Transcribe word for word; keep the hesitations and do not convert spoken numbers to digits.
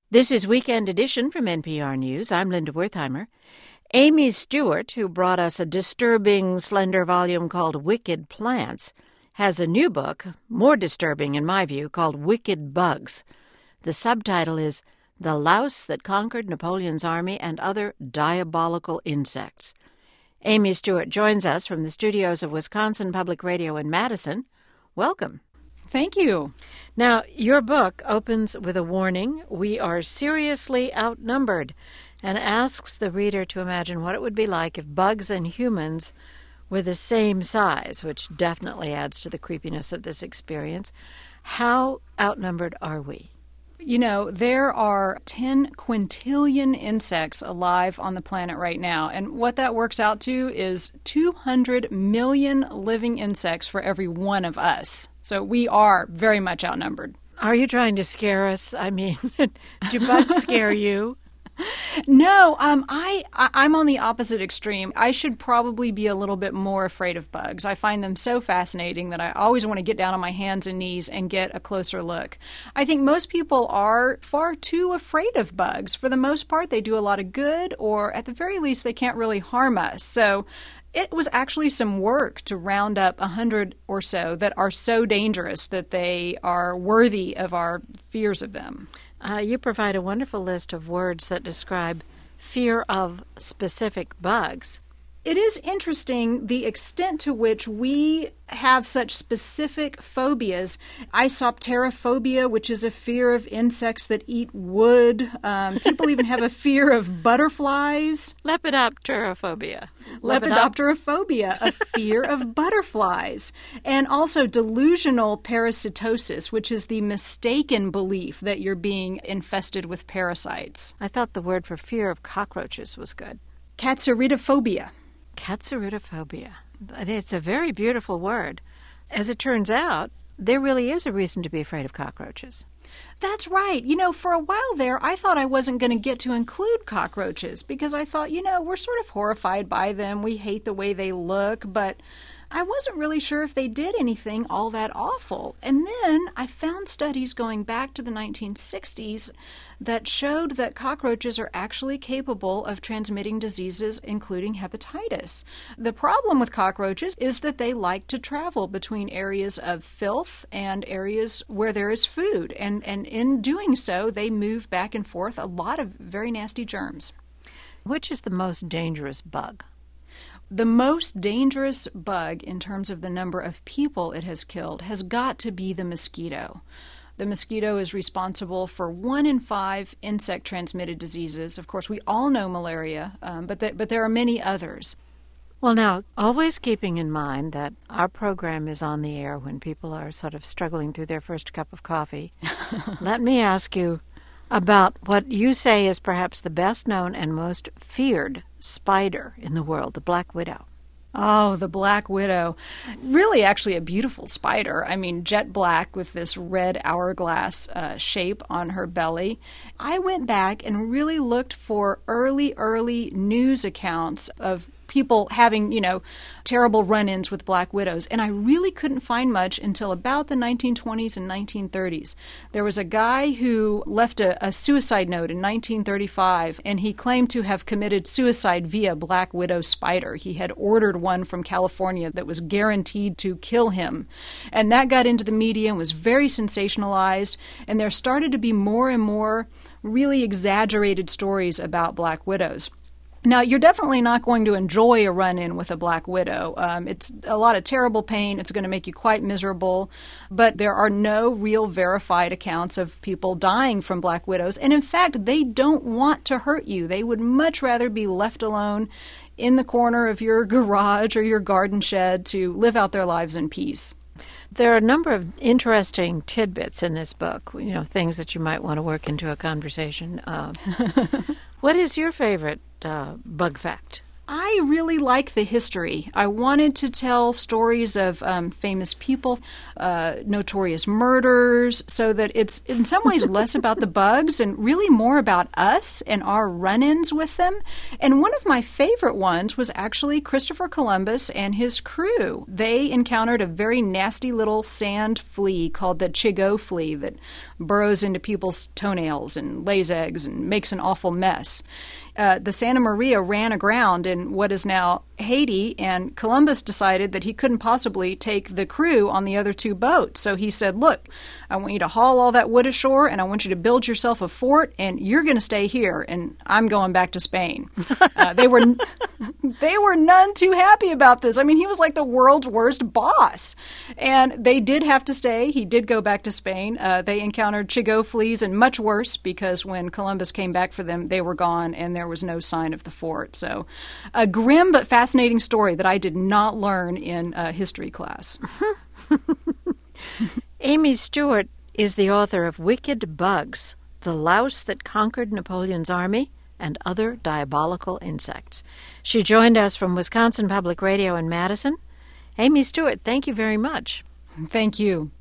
This is Weekend Edition from N P R News. I'm Linda Wertheimer. Amy Stewart, who brought us a disturbing, slender volume called Wicked Plants, has a new book, more disturbing in my view, called Wicked Bugs. The subtitle is The Louse That Conquered Napoleon's Army and Other Diabolical Insects. Amy Stewart joins us from the studios of Wisconsin Public Radio in Madison. Welcome. Thank you. Now, your book opens with a warning, we are seriously outnumbered, and asks the reader to imagine what it would be like if bugs and humans were the same size, which definitely adds to the creepiness of this experience. How outnumbered are we? You know, there are ten quintillion insects alive on the planet right now, and what that works out to is two hundred million living insects for every one of us. So we are very much outnumbered. Are you trying to scare us? I mean, do bugs scare you? No, um, I, I, I'm on the opposite extreme. I should probably be a little bit more afraid of bugs. I find them so fascinating that I always want to get down on my hands and knees and get a closer look. I think most people are far too afraid of bugs. For the most part, they do a lot of good, or at the very least, they can't really harm us. So it was actually some work to round up a hundred or so that are so dangerous that they are worthy of our fears of them. Uh, you provide a wonderful list of words that describe fear of specific bugs. It is interesting the extent to which we have such specific phobias. Isopterophobia, which is a fear of insects that eat wood. Um, people even have a fear of butterflies. Lepidopterophobia. Lepidopterophobia, a fear of butterflies. And also delusional parasitosis, which is the mistaken belief that you're being infested with parasites. I thought the word for fear of cockroaches was good. Katsaridophobia. Katsaridophobia. It's a very beautiful word. As it turns out, there really is a reason to be afraid of cockroaches. That's right. You know, for a while there, I thought I wasn't going to get to include cockroaches because I thought, you know, we're sort of horrified by them. We hate the way they look, but I wasn't really sure if they did anything all that awful. And then I found studies going back to the nineteen sixties that showed that cockroaches are actually capable of transmitting diseases, including hepatitis. The problem with cockroaches is that they like to travel between areas of filth and areas where there is food. And, and in doing so, they move back and forth a lot of very nasty germs. Which is the most dangerous bug? The most dangerous bug in terms of the number of people it has killed has got to be the mosquito. The mosquito is responsible for one in five insect-transmitted diseases. Of course, we all know malaria, um, but, th- but there are many others. Well, now, always keeping in mind that our program is on the air when people are sort of struggling through their first cup of coffee, let me ask you about what you say is perhaps the best-known and most feared spider in the world, the black widow. Oh, the black widow. Really, actually a beautiful spider. I mean, jet black with this red hourglass uh, shape on her belly. I went back and really looked for early, early news accounts of people having, you know, terrible run-ins with black widows. And I really couldn't find much until about the nineteen twenties and nineteen thirties. There was a guy who left a, a suicide note in nineteen thirty-five, and he claimed to have committed suicide via black widow spider. He had ordered one from California that was guaranteed to kill him. And that got into the media and was very sensationalized. And there started to be more and more really exaggerated stories about black widows. Now, you're definitely not going to enjoy a run-in with a black widow. Um, it's a lot of terrible pain. It's going to make you quite miserable. But there are no real verified accounts of people dying from black widows. And in fact, they don't want to hurt you. They would much rather be left alone in the corner of your garage or your garden shed to live out their lives in peace. There are a number of interesting tidbits in this book, you know, things that you might want to work into a conversation. Uh, what is your favorite uh, bug fact? I really like the history. I wanted to tell stories of um, famous people, uh, notorious murders, so that it's in some ways less about the bugs and really more about us and our run-ins with them. And one of my favorite ones was actually Christopher Columbus and his crew. They encountered a very nasty little sand flea called the chigoe flea that burrows into people's toenails and lays eggs and makes an awful mess. Uh, the Santa Maria ran aground in what is now Haiti, and Columbus decided that he couldn't possibly take the crew on the other two boats. So he said, look, I want you to haul all that wood ashore, and I want you to build yourself a fort, and you're going to stay here, and I'm going back to Spain. Uh, they were they were none too happy about this. I mean, he was like the world's worst boss. And they did have to stay. He did go back to Spain. Uh, they encountered chigoe fleas, and much worse, because when Columbus came back for them, they were gone, and there was no sign of the fort. So a grim but fascinating story that I did not learn in uh, history class. Amy Stewart is the author of Wicked Bugs, The Louse That Conquered Napoleon's Army and Other Diabolical Insects. She joined us from Wisconsin Public Radio in Madison. Amy Stewart, thank you very much. Thank you.